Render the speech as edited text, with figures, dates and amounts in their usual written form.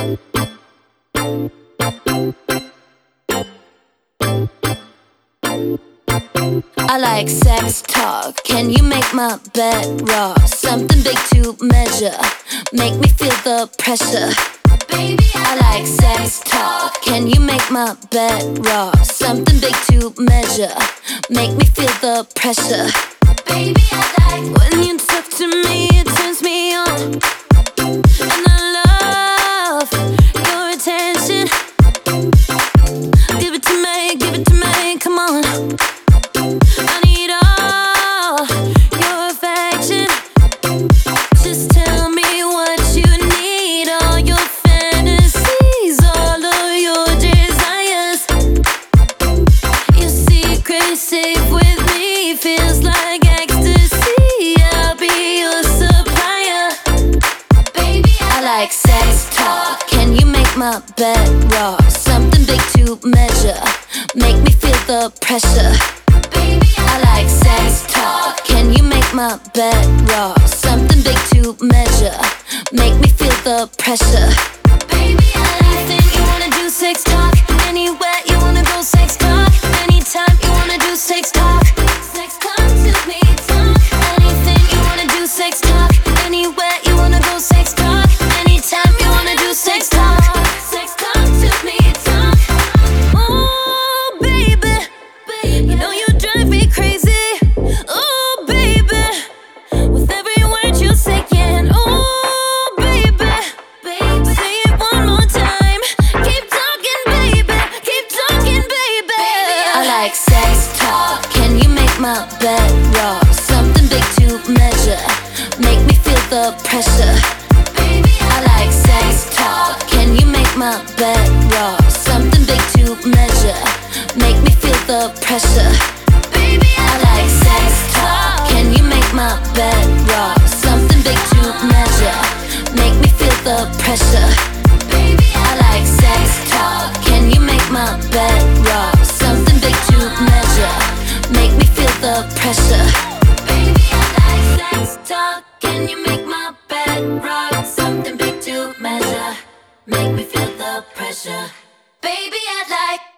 I like sex talk. Can you make my bed rock? Something big to measure. Make me feel the pressure. Baby, I like sex talk. Can you make my bed rock? Something big to measure. Make me feel the pressure. Baby, I like when you talk to me, it turns me on. And I love your attention. Give it to me, come on. I need all your affection. Just tell me what you need, all your fantasies, all of your desires. Your secret safe with me feels like ecstasy. I'll be your supplier. Baby, I like sex talk. Can you make my bed rock? Something big to measure. Make me feel the pressure. Baby, I like sex talk. Can you make my bed rock? Something big to measure. Make me feel the pressure. Baby, I like anything you wanna do, sex talk. Anywhere you wanna go, sex talk. Anytime you wanna do sex talk. Sex talk to me, talk. Anything you wanna do, sex talk. Anywhere you wanna go, sex talk. Anytime you wanna do sex talk. Sex talk to me, talk. Oh, baby, you know you drive me crazy. Oh, baby, with every word you're saying. Oh, baby, say it one more time. Keep talking, baby. Keep talking, baby. I like sex talk. Can you make my bed rock? Something big to measure. Make me feel the pressure. Baby, I like sex talk. Can you make my bed rock? Something big to measure. Make me feel the pressure. Baby, I like sex talk. Can you make my bed rock? Something big to measure. Make me feel the pressure. Baby, I like sex talk. Can you make my bed rock? Something big to measure. Make me feel the pressure. Baby, I like sex talk. Can you make my bed rock? Something big to measure. Make me feel the pressure. Baby, I like